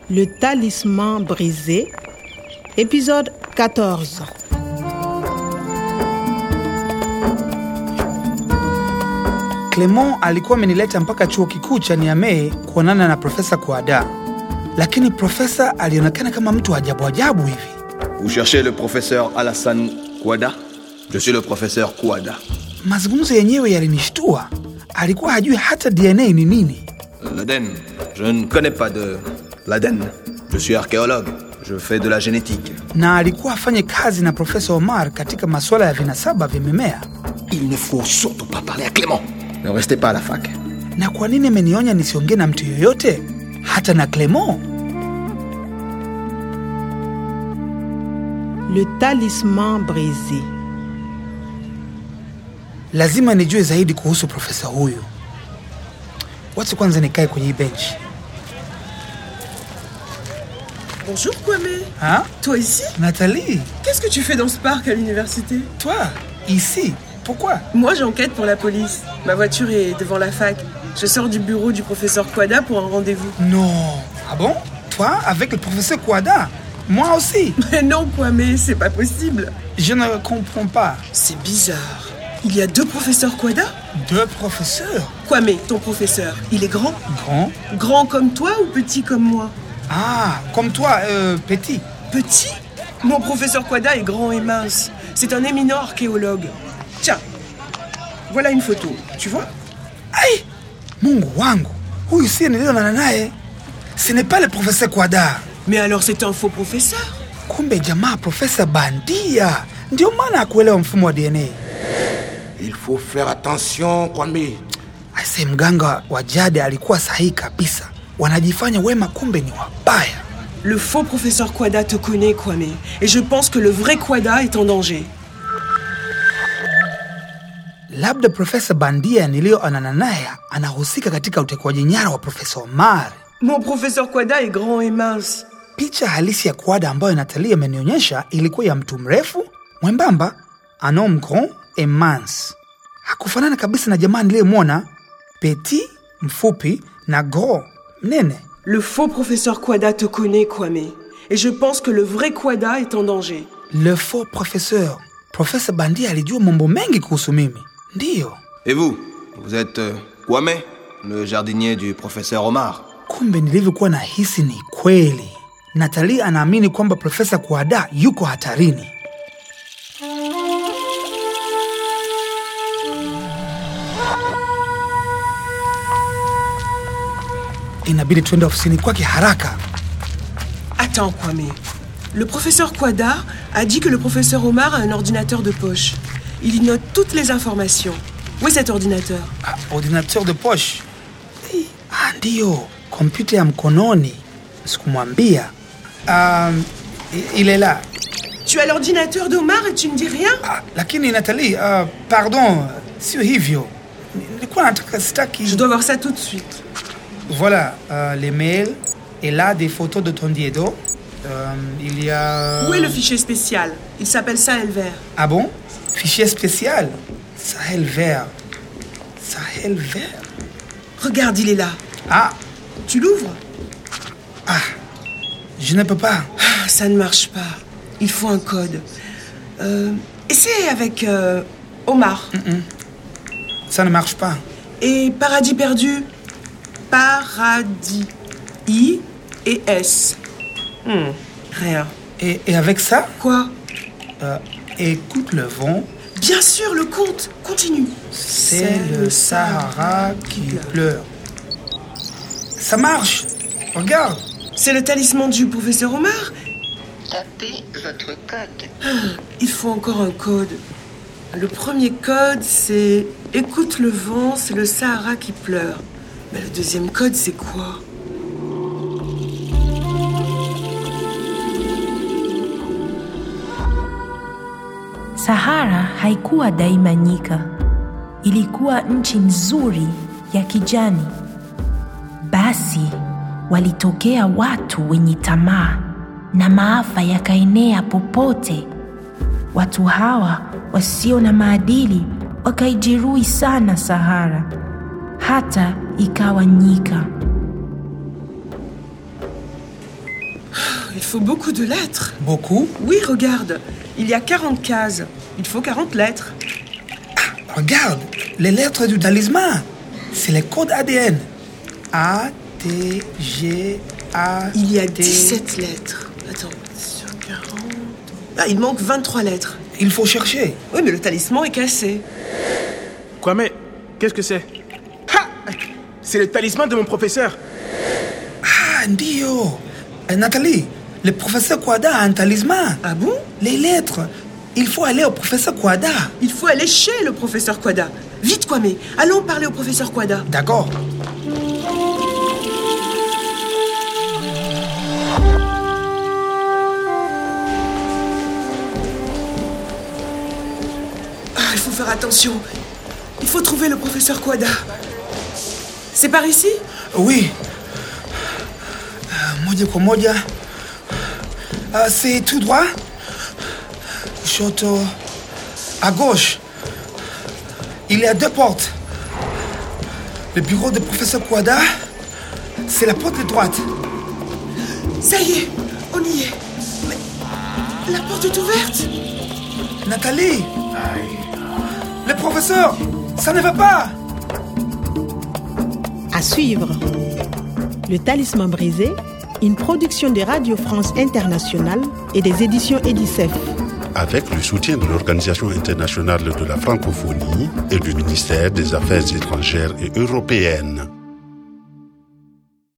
Le talisman brisé, épisode 14. Clement alikuwa amenileta mpaka chuo kikuu cha Niamey kuonana na Profesa Kouada. Lakini profesa alionekana kama mtu ajabu hivi. Vous cherchez le professeur Alassane Kouada? Je suis le professeur Kouada. Mazungumzo yenyewe yalinishtua. Alikuwa hajui hata DNA ni nini. L'ADN? Je ne connais pas de l'ADN. Je suis archéologue. Je fais de la génétique. Na alikuwa afanye kazi na Profesa Omar katika masuala ya vinasaba vya mimea. Il ne faut surtout pas parler à Clément. Ne restez pas à la fac. Na kwa nini amenionya nisiongee na mtu yoyote? Hata na Clement? Le talisman brisé. Lazima nijue zaidi kuhusu profesa huyu. Wacha kwanza nikae kwenye bench. Bonjour Kwame. Hein? Toi ici? Nathalie? Qu'est-ce que tu fais dans ce parc à l'université? Toi? Ici? Pourquoi? Moi j'enquête pour la police. Ma voiture est devant la fac. Je sors du bureau du professeur Kouada pour un rendez-vous. Non. Ah bon? Toi avec le professeur Kouada? Moi aussi? Mais non Kwame, c'est pas possible. Je ne comprends pas. C'est bizarre. Il y a 2 professeurs Kouada? 2 professeurs? Kwame, ton professeur, il est grand? Grand? Grand comme toi ou petit comme moi? Ah, comme toi, petit. Petit? Mon professeur Kouada est grand et mince. C'est un éminent archéologue. Tiens, voilà une photo, tu vois? Aïe! Mungu wangu, huyu si nilionana naye. Ce n'est pas le professeur Kouada. Mais alors c'est un faux professeur? Kumbe jamaa profesa bandia. Ndio maana hakuelewa mfumo wa DNA. Il faut faire attention, Kwame. Ase mganga wa jadi alikuwa sahihi kabisa. Wanajifanya wema kumbe ni wabaya. Le faux professeur Kouada te connaît, Kwame. Et je pense que le vrai Kouada est en danger. Labda profesa bandia nilioonana naye anahusika katika utekwaji nyara wa Profesa Omar. Mon professeur Kouada est grand et mince. Picha halisi ya Kouada ambayo Nathalie amenionyesha ilikuwa ya mtu mrefu, mwembamba, un homme grand et mince. Hakufanana kabisa na jamaa niliyemwona, petit, mfupi, na gros, mnene. Le faux professeur Kouada te connaît, Kwame. Et je pense que le vrai Kouada est en danger. Le faux professeur. Profesa bandia alijua mambo mengi kuhusu mimi. Ndiyo. Et vous? Vous êtes Kwame, le jardinier du professeur Omar? Kumbe nilivyokuwa na hisi ni kweli. Nathalie anaamini kwamba Profesa Kouada yuko hatarini. Inabidi tuende ofisini kwake haraka. Attends, Kwame. Le professeur Kouada a dit que le professeur Omar a un ordinateur de poche. Il y note toutes les informations. Où est cet ordinateur? Ordinateur de poche? Ndiyo, kompyuta ya mkononi. Sikumwambia. Il est là. Tu as l'ordinateur d'Omar et tu ne dis rien? Lakini Nathalie, pardon, sio hivyo. Nilikuwa nataka sitaki. Je dois voir ça tout de suite. Voilà, les mails. Et là, des photos de ton Diedo. Il y a... Où est le fichier spécial? Il s'appelle Sahel Vert. Ah bon? Fichier spécial? Sahel Vert. Sahel Vert? Regarde, il est là. Ah! Tu l'ouvres? Ah! Je ne peux pas. Ça ne marche pas. Il faut un code. Essaye avec Omar. Ça ne marche pas. Et Paradis perdu? Paradis. I et S. Rien. Et avec ça? Quoi? Écoute le vent. Bien sûr, le compte. Continue. C'est le Sahara qui pleure. Ça marche. Regarde. C'est le talisman du professeur Omar. Tapez votre code. Il faut encore un code. Le premier code, c'est « Écoute le vent, c'est le Sahara qui pleure ». Mais le deuxième code, c'est quoi? Sahara haikuwa daima nyika. Ilikuwa nchi nzuri ya kijani. Basi walitokea watu wenye tamaa na maafa yakaenea popote. Watu hawa wasio na maadili wakaijeruhi sana Sahara, hata ikawa nyika. faut beaucoup de lettres. Beaucoup? Oui, regarde. Il y a 40 cases. Il faut 40 lettres. Regarde, les lettres du talisman. C'est les codes ADN. A, T, G, A, Il y a T. 17 lettres. Attends, sur 40... Ah, il manque 23 lettres. Il faut chercher. Oui, mais le talisman est cassé. Kwame, qu'est-ce que c'est? Ha! C'est le talisman de mon professeur. Ah, Ndio. Nathalie, le professeur Kwada a un talisman. Ah bon? Les lettres. Il faut aller au professeur Kwada. Il faut aller chez le professeur Kwada. Vite, Kwame. Allons parler au professeur Kwada. D'accord. Ah, il faut faire attention. Il faut trouver le professeur Kwada. C'est par ici? Oui. Moja kwa moja. C'est tout droit. Kushoto. À gauche. Il y a 2 portes. Le bureau du professeur Kwada, c'est la porte de droite. Ça y est, on y est. Mais la porte est ouverte. Nathalie. Le professeur, ça ne va pas. À suivre. Le Talisman brisé, une production de Radio France Internationale et des éditions Edicef. Avec le soutien de l'Organisation internationale de la francophonie et du ministère des Affaires étrangères et européennes.